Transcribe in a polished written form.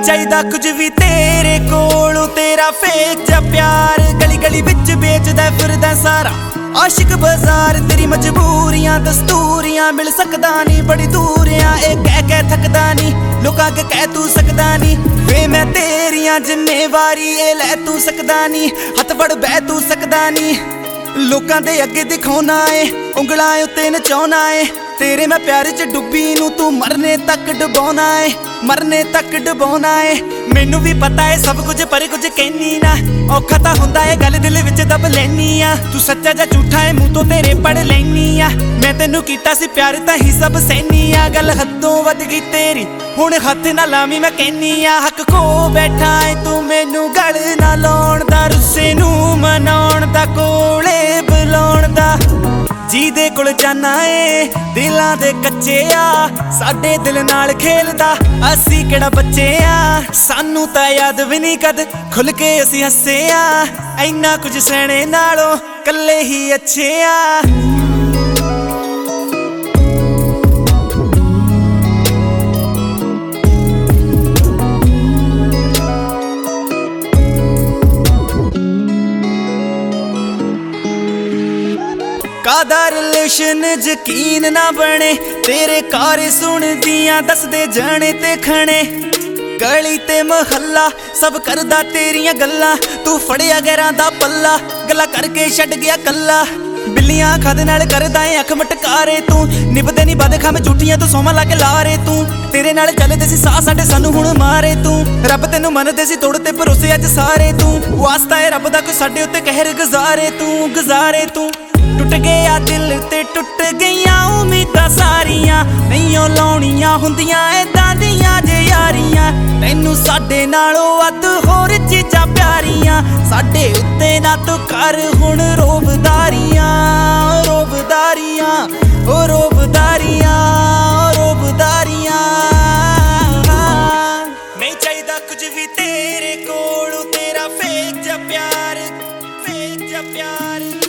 ਚਾਹੀਦਾ ਕੁਝ ਵੀ ਤੇਰੇ ਕੋਲੋਂ, ਤੇਰਾ ਫੇਕ ਜਾ ਪਿਆਰ ਗਲੀ ਗਲੀ ਵਿੱਚ ਵੇਚਦਾ ਫਿਰਦਾ ਸਾਰਾ ਆਸ਼ਿਕ ਬਾਜ਼ਾਰ। ਤੇਰੀ ਮਜਬੂਰੀਆਂ ਦਸਤੂਰੀਆਂ ਮਿਲ ਸਕਦਾ ਨਹੀਂ, ਬੜੀ ਦੂਰ ਆ ਇਹ ਕਹਿ ਥੱਕਦਾ ਨਹੀਂ, ਲੋਕਾਂ ਅੱਗੇ ਕਹਿ ਤੂੰ ਸਕਦਾ ਨਹੀਂ ਵੇ ਮੈਂ ਤੇਰੀਆਂ ਜ਼ਿੰਮੇਵਾਰੀ ਇਹ ਲੈ ਤੂੰ ਸਕਦਾ ਨਹੀਂ, ਹੱਥ ਵੜ ਬਹਿ ਤੂੰ ਸਕਦਾ ਨਹੀਂ, ਲੋਕਾਂ ਦੇ ਅੱਗੇ ਦਿਖਾਉਣਾ ਏ ਉਂਗਲਾਂ ਉੱਤੇ ਨਚਾਉਣਾ ਏ, ਤੇਰੇ ਮੈਂ ਪਿਆਰ 'ਚ ਡੁੱਬੀ ਨੂੰ ਤੂੰ ਮਰਨੇ ਤੱਕ ਡੁਬਾਉਣਾ ਏ, ਮਰਨੇ ਤੱਕ ਡੁਬਾਉਣਾ ਏ। ਮੈਨੂੰ ਵੀ ਪਤਾ ਏ ਸਭ ਕੁਝ ਪਰ ਕੁਝ ਕਹਿਨੀ ਨਾ, ਔਖਾ ਤਾਂ ਹੁੰਦਾ ਏ ਗੱਲ ਦਿਲ ਵਿੱਚ ਦਬ ਲੈਨੀ ਆ, ਤੂੰ ਸੱਚਾ ਜਾਂ ਝੂਠਾ ਏ ਮੂੰਹ ਤੋਂ ਤੇਰੇ ਪੜ ਲੈਨੀ ਆ, ਮੈਂ ਤੈਨੂੰ ਕੀਤਾ ਸੀ ਪਿਆਰ ਤਾਂ ਹੀ ਸਭ ਸਹਿਨੀ ਆ, ਗੱਲ ਹੱਦੋਂ ਵੱਧ ਗਈ ਤੇਰੀ ਹੁਣ ਹੱਥ ਨਾ ਲਾਵੀਂ ਮੈਂ ਕਹਿਨੀ ਆ, ਹੱਕ ਖੋ ਬੈਠਾ ਏ ਤੂੰ ਮੈਨੂੰ ਗਲ ਨਾ ਲਾਉਣ ਦਾ, ਰੁੱਸੇ ਨੂੰ ਮਨਾਉਣ ਦਾ ਕੋਲੇ ਬੁਲਾਉਣ ਦਾ, ਜਿਹਦੇ ਕੋਲ ਜਾਨਾ ਏ ਦਿਲਾਂ ਦੇ ਕੱਚੇ ਆ, ਸਾਡੇ ਦਿਲ ਨਾਲ ਖੇਲਦਾ ਅਸੀਂ ਕਿਹੜਾ ਬੱਚੇ ਆ, ਸਾਨੂੰ ਤਾਂ ਯਾਦ ਵੀ ਨਹੀਂ ਕਦ ਖੁੱਲ ਕੇ ਅਸੀਂ ਹੱਸੇ ਆ, ਇੰਨਾ ਕੁਝ ਸਹਿਣੇ ਨਾਲੋਂ ਕੱਲੇ ਹੀ ਅੱਛੇ ਆ। ਕਾਦਾ ਰਿਲੇਸ਼ਨ ਯਕੀਨ ਨਾ ਬਣੇ, ਤੇਰੇ ਕਾਰੇ ਸੁਣਦੀਆਂ ਦੱਸਦੇ ਜਾਣੇ ਤੇ ਖਣੇ, ਗਲੀ ਤੇ ਮੁਹੱਲਾ ਸਭ ਕਰਦਾ ਤੇਰੀਆਂ ਗੱਲਾਂ, ਤੂੰ ਫੜਿਆ ਗੈਰਾਂ ਦਾ ਪੱਲਾ ਗੱਲਾਂ ਕਰਕੇ ਛੱਡ ਗਿਆ ਕੱਲਾ, ਬਿੱਲੀਆਂ ਖਾਦੇ ਨਾਲ ਕਰਦਾ ਏ ਅੱਖ ਮਟਕਾਰੇ ਤੂੰ, ਨਿਭਦੇ ਨਹੀਂ ਬਦ ਖਾਵੇਂ ਝੂਠੀਆਂ ਤੂੰ ਸੋਮਾ ਲਾ ਕੇ ਲਾਰੇ ਤੂੰ, ਤੇਰੇ ਨਾਲ ਚੱਲਦੇ ਸੀ ਸਾਹ ਸਾਡੇ ਸਾਨੂੰ ਹੁਣ ਮਾਰੇ ਤੂੰ, ਰੱਬ ਤੈਨੂੰ ਮੰਨਦੇ ਸੀ ਤੋੜ ਤੇ ਭਰੋਸੇ ਅੱਜ ਸਾਰੇ ਤੂੰ, ਵਾਸਤਾ ਏ ਰੱਬ ਦਾ ਕੋਈ ਸਾਡੇ ਉੱਤੇ ਕਹਿਰ ਗੁਜ਼ਾਰੇ ਤੂੰ, ਟੁੱਟ ਗਿਆ ਦਿਲ ਤੇ ਟੁੱਟ ਗਈਆਂ ਉਮੀਦਾਂ ਸਾਰੀਆਂ, ਨਹੀਂ ਉਹ ਲਾਉਣੀਆਂ ਹੁੰਦੀਆਂ ਏਦਾਂ ਦੀਆਂ ਜੇ ਯਾਰੀਆਂ, ਤੈਨੂੰ ਸਾਡੇ ਨਾਲੋਂ ਵੱਧ ਹੋਰ ਚੀਜ਼ਾਂ ਪਿਆਰੀਆਂ, ਸਾਡੇ ਉੱਤੇ ਨਾ ਤੂੰ ਕਰ ਹੁਣ ਰੋਬਦਾਰੀਆਂ, ਰੋਬਦਾਰੀਆਂ ਓ ਰੋਬਦਾਰੀਆਂ, ਰੋਬਦਾਰੀਆਂ। ਨਹੀਂ ਚਾਹੀਦਾ ਕੁਝ ਵੀ ਤੇਰੇ ਕੋਲੋਂ, ਤੇਰਾ ਫੇਕ ਜਾ ਪਿਆਰ, ਫੇਕ ਜਾ ਪਿਆਰ।